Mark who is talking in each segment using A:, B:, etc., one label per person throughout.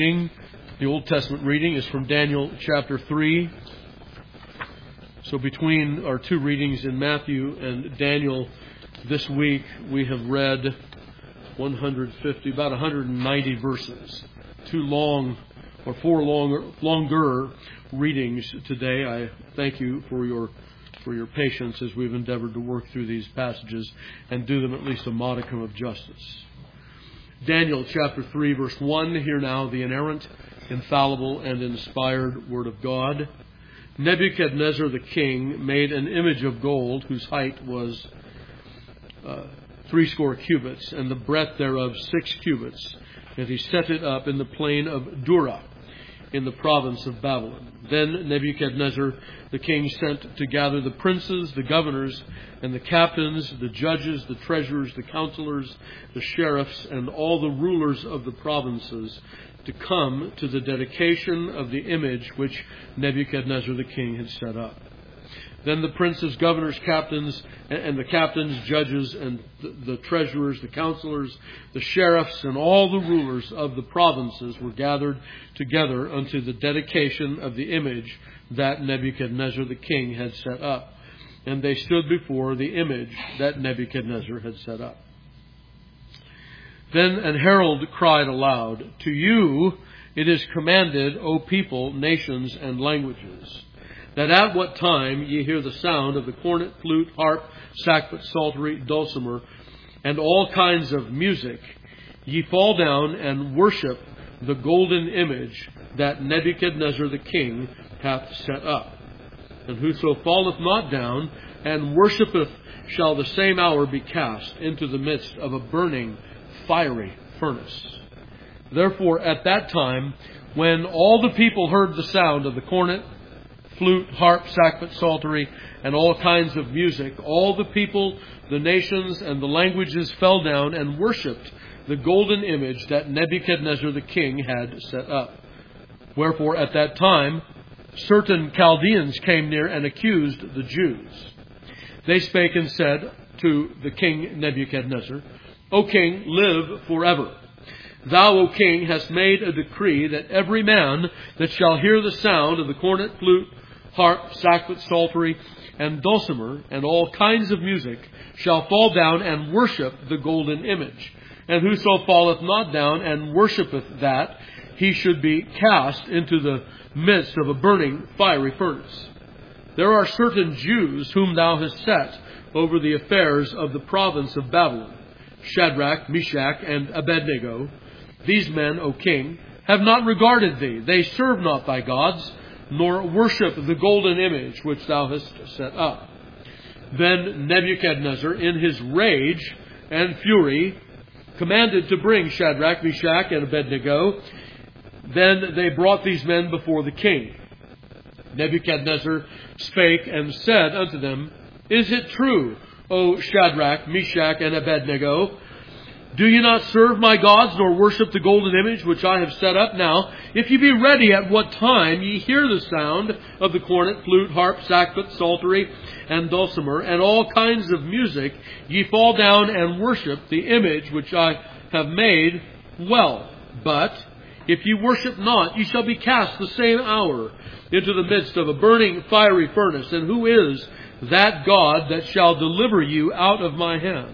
A: The Old Testament reading is from Daniel chapter 3. So between our two readings in Matthew and Daniel this week, we have read about 190 verses. Four longer readings today. I thank you for your patience as we've endeavored to work through these passages and do them at least a modicum of justice. Daniel chapter 3 verse 1, hear now the inerrant, infallible, and inspired word of God. Nebuchadnezzar the king made an image of gold whose height was 60 cubits, and the breadth thereof 6 cubits, and he set it up in the plain of Dura, in the province of Babylon. Then Nebuchadnezzar the king sent to gather the princes, the governors, and the captains, the judges, the treasurers, the counselors, the sheriffs, and all the rulers of the provinces to come to the dedication of the image which Nebuchadnezzar the king had set up. Then the princes, governors, captains, and the captains, judges, and the treasurers, the counselors, the sheriffs, and all the rulers of the provinces were gathered together unto the dedication of the image that Nebuchadnezzar the king had set up. And they stood before the image that Nebuchadnezzar had set up. Then an herald cried aloud, "To you it is commanded, O people, nations, and languages, that at what time ye hear the sound of the cornet, flute, harp, sackbut, psaltery, dulcimer, and all kinds of music, ye fall down and worship the golden image that Nebuchadnezzar the king hath set up. And whoso falleth not down and worshipeth shall the same hour be cast into the midst of a burning fiery furnace." Therefore at that time, when all the people heard the sound of the cornet, flute, harp, sackbut, psaltery, and all kinds of music, all the people, the nations, and the languages fell down and worshipped the golden image that Nebuchadnezzar the king had set up. Wherefore at that time certain Chaldeans came near and accused the Jews. They spake and said to the king Nebuchadnezzar, "O king, live forever. Thou, O king, hast made a decree that every man that shall hear the sound of the cornet, flute, harp, sackbut, psaltery, and dulcimer, and all kinds of music, shall fall down and worship the golden image. And whoso falleth not down and worshipeth that, he should be cast into the midst of a burning fiery furnace. There are certain Jews whom thou hast set over the affairs of the province of Babylon, Shadrach, Meshach, and Abednego. These men, O king, have not regarded thee. They serve not thy gods, nor worship the golden image which thou hast set up." Then Nebuchadnezzar, in his rage and fury, commanded to bring Shadrach, Meshach, and Abednego. Then they brought these men before the king. Nebuchadnezzar spake and said unto them, "Is it true, O Shadrach, Meshach, and Abednego? Do ye not serve my gods, nor worship the golden image which I have set up? Now, if ye be ready at what time ye hear the sound of the cornet, flute, harp, sackbut, psaltery, and dulcimer, and all kinds of music, ye fall down and worship the image which I have made, well. But if ye worship not, ye shall be cast the same hour into the midst of a burning fiery furnace. And who is that God that shall deliver you out of my hands?"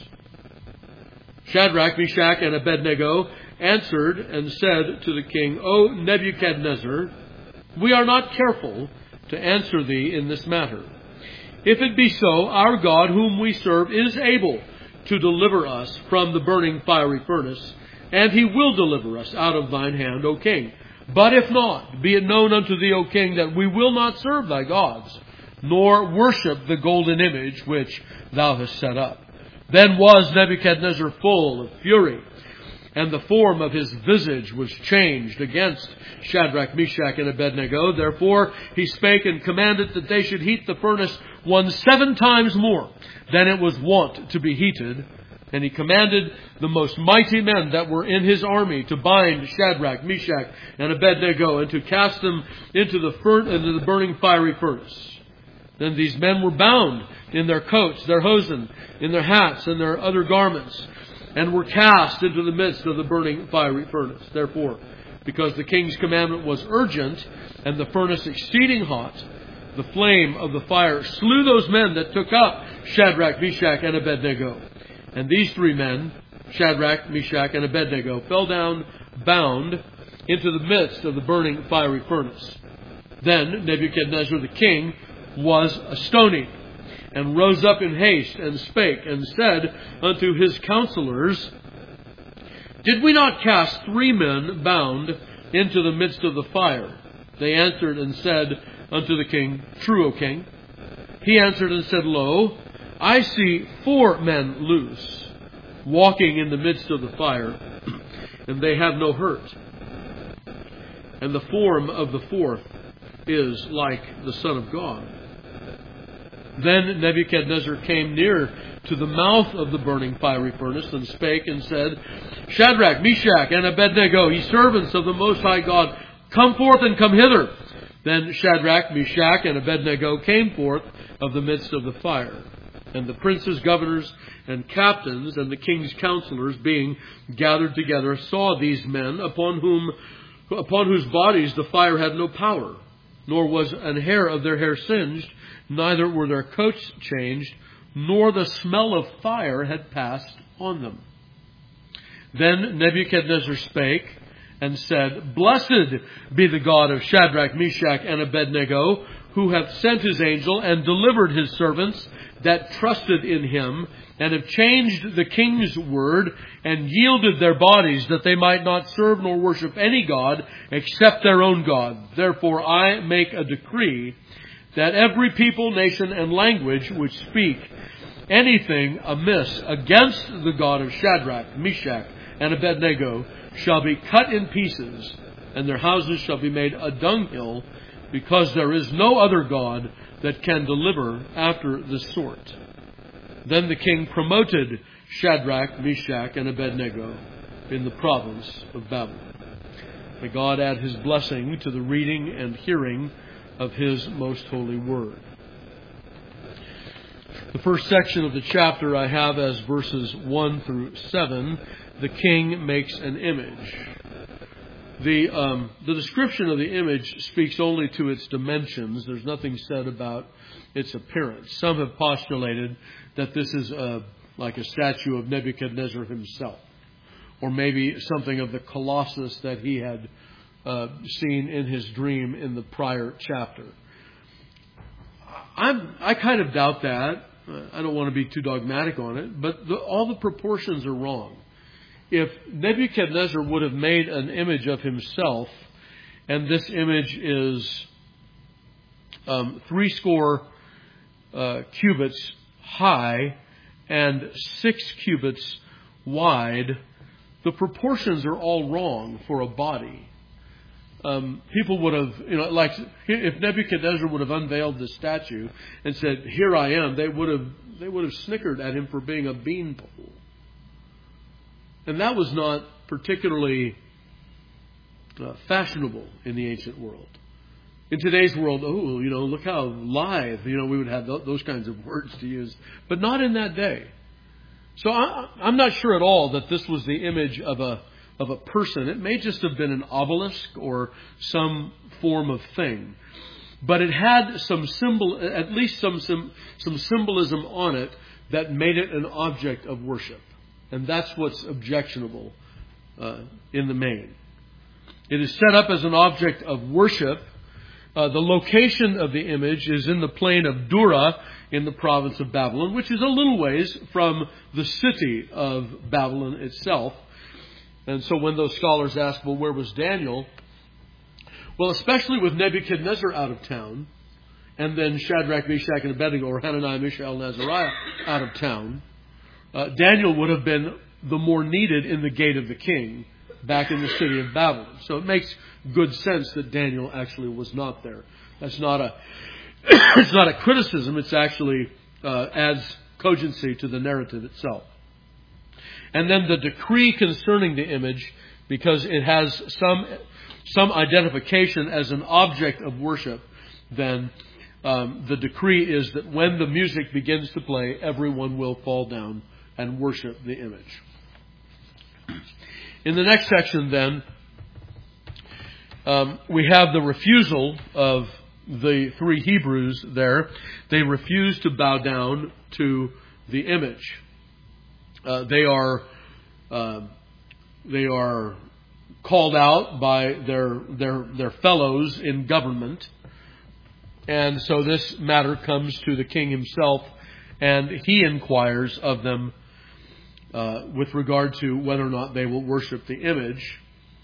A: Shadrach, Meshach, and Abednego answered and said to the king, "O Nebuchadnezzar, we are not careful to answer thee in this matter. If it be so, our God whom we serve is able to deliver us from the burning fiery furnace, and he will deliver us out of thine hand, O king. But if not, be it known unto thee, O king, that we will not serve thy gods, nor worship the golden image which thou hast set up." Then was Nebuchadnezzar full of fury, and the form of his visage was changed against Shadrach, Meshach, and Abednego. Therefore he spake and commanded that they should heat the furnace 7 times more than it was wont to be heated. And he commanded the most mighty men that were in his army to bind Shadrach, Meshach, and Abednego, and to cast them into the burning fiery furnace. Then these men were bound in their coats, their hosen, in their hats, and their other garments, and were cast into the midst of the burning fiery furnace. Therefore because the king's commandment was urgent and the furnace exceeding hot, the flame of the fire slew those men that took up Shadrach, Meshach, and Abednego. And these three men, Shadrach, Meshach, and Abednego, fell down bound into the midst of the burning fiery furnace. Then Nebuchadnezzar the king was astonied, and rose up in haste, and spake, and said unto his counselors, Did we not cast 3 men bound into the midst of the fire? They answered and said unto the king, True, O king. He answered and said, Lo, I see 4 men loose, walking in the midst of the fire, and they have no hurt. And the form of the 4th is like the Son of God. Then Nebuchadnezzar came near to the mouth of the burning fiery furnace, and spake and said, Shadrach, Meshach, and Abednego, ye servants of the Most High God, come forth and come hither. Then Shadrach, Meshach, and Abednego came forth of the midst of the fire. And the princes, governors, and captains, and the king's counselors, being gathered together, saw these men upon whose bodies the fire had no power, nor was an hair of their hair singed, neither were their coats changed, nor the smell of fire had passed on them. Then Nebuchadnezzar spake and said, Blessed be the God of Shadrach, Meshach, and Abednego, who hath sent his angel and delivered his servants that trusted in him, and have changed the king's word, and yielded their bodies, that they might not serve nor worship any god except their own God. Therefore I make a decree that every people, nation, and language which speak anything amiss against the God of Shadrach, Meshach, and Abednego shall be cut in pieces, and their houses shall be made a dunghill, because there is no other God that can deliver after this sort. Then the king promoted Shadrach, Meshach, and Abednego in the province of Babylon. May God add his blessing to the reading and hearing of his most holy word. The first section of the chapter I have as verses 1 through 7. The king makes an image. The description of the image speaks only to its dimensions. There's nothing said about its appearance. Some have postulated that this is like a statue of Nebuchadnezzar himself, or maybe something of the Colossus that he had seen in his dream in the prior chapter. I kind of doubt that. I don't want to be too dogmatic on it, but all the proportions are wrong. If Nebuchadnezzar would have made an image of himself, and this image is 80 cubits high and 6 cubits wide, the proportions are all wrong for a body. People would have, like if Nebuchadnezzar would have unveiled this statue and said, "Here I am," they would have snickered at him for being a beanpole. And that was not particularly fashionable in the ancient world. In today's world, look how lithe, we would have those kinds of words to use. But not in that day. So I'm not sure at all that this was the image of a person. It may just have been an obelisk or some form of thing. But it had some symbol, at least some symbolism on it that made it an object of worship. And that's what's objectionable in the main. It is set up as an object of worship. The location of the image is in the plain of Dura in the province of Babylon, which is a little ways from the city of Babylon itself. And so when those scholars ask, well, where was Daniel? Well, especially with Nebuchadnezzar out of town, and then Shadrach, Meshach, and Abednego, or Hananiah, Mishael, and Azariah out of town, Daniel would have been the more needed in the gate of the king back in the city of Babylon. So it makes good sense that Daniel actually was not there. That's not it's not a criticism. It's actually adds cogency to the narrative itself. And then the decree concerning the image, because it has some identification as an object of worship, then the decree is that when the music begins to play, everyone will fall down and worship the image. In the next section, then, we have the refusal of the three Hebrews there. They refuse to bow down to the image. They are called out by their fellows in government. And so this matter comes to the king himself, and he inquires of them with regard to whether or not they will worship the image.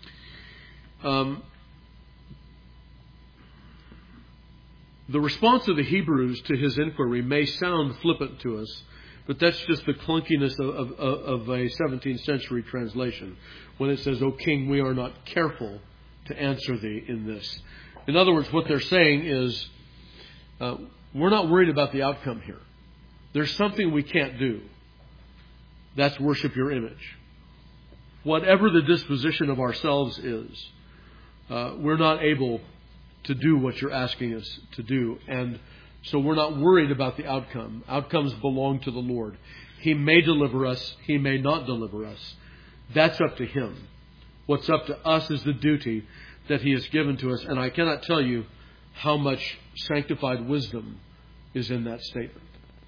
A: The response of the Hebrews to his inquiry may sound flippant to us, but that's just the clunkiness of a 17th century translation when it says, "O king, we are not careful to answer thee in this." In other words, what they're saying is, we're not worried about the outcome here. There's something we can't do. That's worship your image. Whatever the disposition of ourselves is, we're not able to do what you're asking us to do. And so we're not worried about the outcome. Outcomes belong to the Lord. He may deliver us. He may not deliver us. That's up to Him. What's up to us is the duty that He has given to us. And I cannot tell you how much sanctified wisdom is in that statement.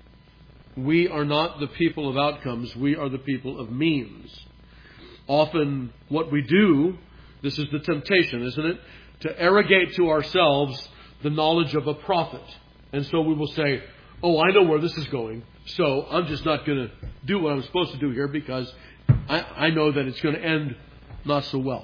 A: We are not the people of outcomes. We are the people of means. Often what we do, this is the temptation, isn't it? To arrogate to ourselves the knowledge of a prophet. And so we will say, "Oh, I know where this is going, so I'm just not going to do what I'm supposed to do here because I know that it's going to end not so well.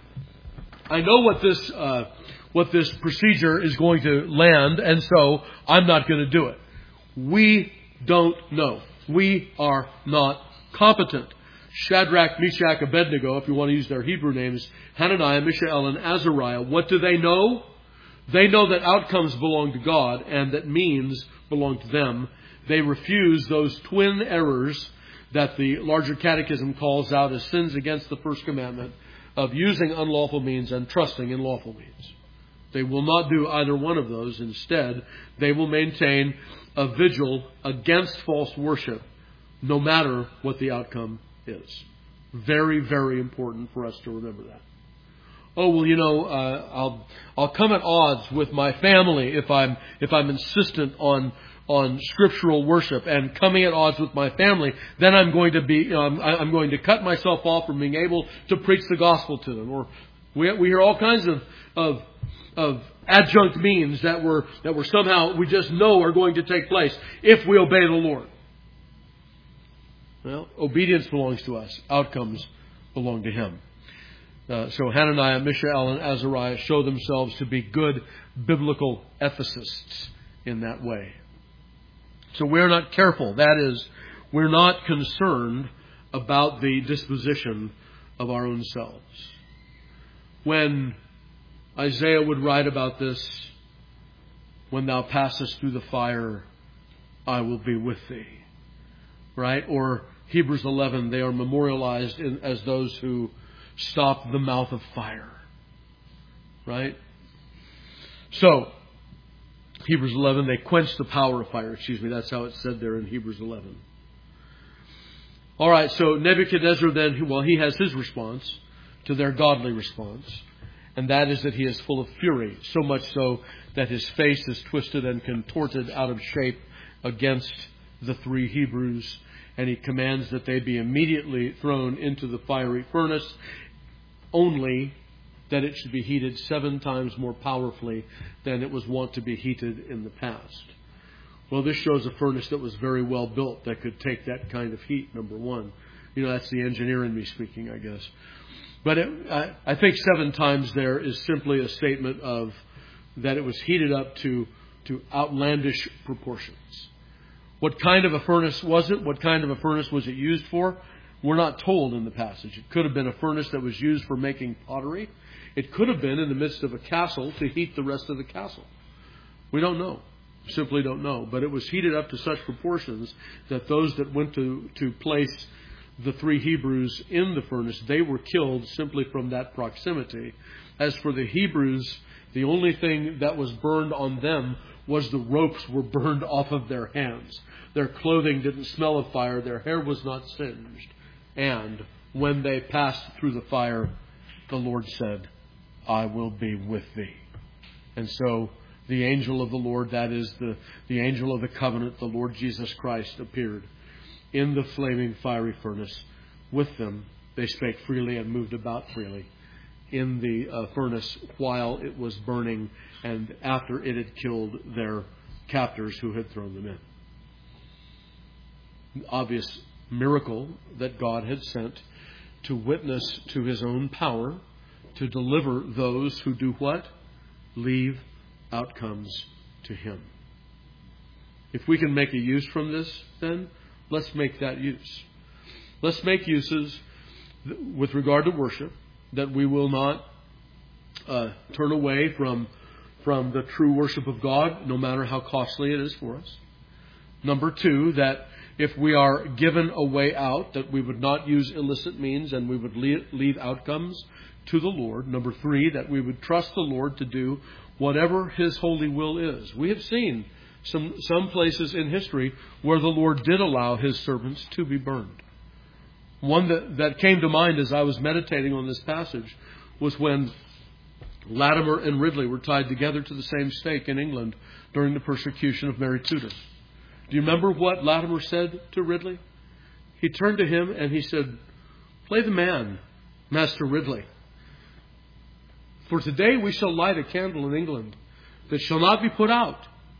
A: I know what this procedure is going to land, and so I'm not going to do it." We don't know. We are not competent. Shadrach, Meshach, Abednego, if you want to use their Hebrew names, Hananiah, Mishael, and Azariah, what do they know? They know that outcomes belong to God and that means belong to them. They refuse those twin errors that the larger catechism calls out as sins against the first commandment of using unlawful means and trusting in lawful means. They will not do either one of those. Instead, they will maintain a vigil against false worship, no matter what the outcome is. Very, very important for us to remember that. Oh, well, I'll come at odds with my family if I'm insistent on scriptural worship, and coming at odds with my family, then I'm going to cut myself off from being able to preach the gospel to them. Or we hear all kinds of adjunct means that we're somehow we just know are going to take place if we obey the Lord. Well, obedience belongs to us. Outcomes belong to Him. So Hananiah, Mishael, and Azariah show themselves to be good biblical ethicists in that way. So we're not careful. That is, we're not concerned about the disposition of our own selves. When Isaiah would write about this, "When thou passest through the fire, I will be with thee." Right? Or Hebrews 11, they are memorialized as those who stop the mouth of fire. Right? So, Hebrews 11, they quench the power of fire. That's how it's said there in Hebrews 11. All right, so Nebuchadnezzar then, he has his response to their godly response. And that is that he is full of fury, so much so that his face is twisted and contorted out of shape against the three Hebrews. And he commands that they be immediately thrown into the fiery furnace, only that it should be heated 7 times more powerfully than it was wont to be heated in the past. Well, this shows a furnace that was very well built that could take that kind of heat, number one. That's the engineer in me speaking, I guess. But I think 7 times there is simply a statement of that it was heated up to outlandish proportions. What kind of a furnace was it? What kind of a furnace was it used for? We're not told in the passage. It could have been a furnace that was used for making pottery. It could have been in the midst of a castle to heat the rest of the castle. We don't know. Simply don't know. But it was heated up to such proportions that those that went to place the three Hebrews in the furnace, they were killed simply from that proximity. As for the Hebrews, the only thing that was burned on them was the ropes were burned off of their hands. Their clothing didn't smell of fire. Their hair was not singed. And when they passed through the fire, the Lord said, I will be with thee. And so the angel of the Lord, that is the angel of the covenant, the Lord Jesus Christ, appeared in the flaming fiery furnace. With them they spake freely and moved about freely in the furnace while it was burning and after it had killed their captors who had thrown them in. Obvious miracle that God had sent to witness to His own power to deliver those who do what? Leave outcomes to Him. If we can make a use from this, then let's make that use. Let's make uses with regard to worship, that we will not turn away from the true worship of God, no matter how costly it is for us. Number two, that if we are given a way out, that we would not use illicit means and we would leave outcomes to the Lord. Number three, that we would trust the Lord to do whatever His holy will is. We have seen some places in history where the Lord did allow His servants to be burned. One that came to mind as I was meditating on this passage was when Latimer and Ridley were tied together to the same stake in England during the persecution of Mary Tudor. Do you remember what Latimer said to Ridley? He turned to him and he said, "Play the man, Master Ridley. For today we shall light a candle in England that shall not be put out."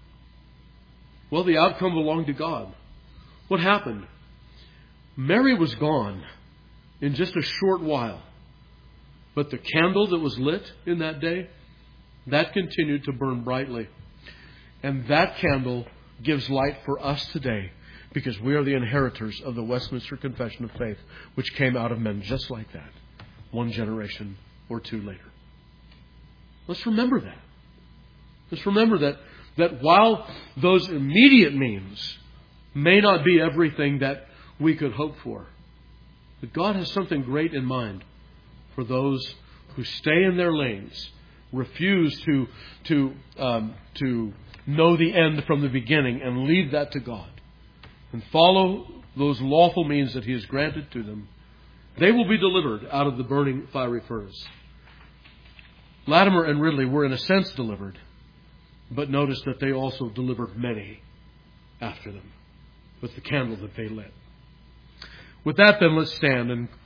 A: Well, the outcome belonged to God. What happened? Mary was gone in just a short while. But the candle that was lit in that day, that continued to burn brightly. And that candle gives light for us today, because we are the inheritors of the Westminster Confession of Faith, which came out of men just like that, one generation or two later. Let's remember that. Let's remember that while those immediate means may not be everything that we could hope for, that God has something great in mind for those who stay in their lanes, refuse to know the end from the beginning and leave that to God, and follow those lawful means that He has granted to them. They will be delivered out of the burning fiery furnace. Latimer and Ridley were in a sense delivered, but notice that they also delivered many after them with the candle that they lit. With that, then, let's stand and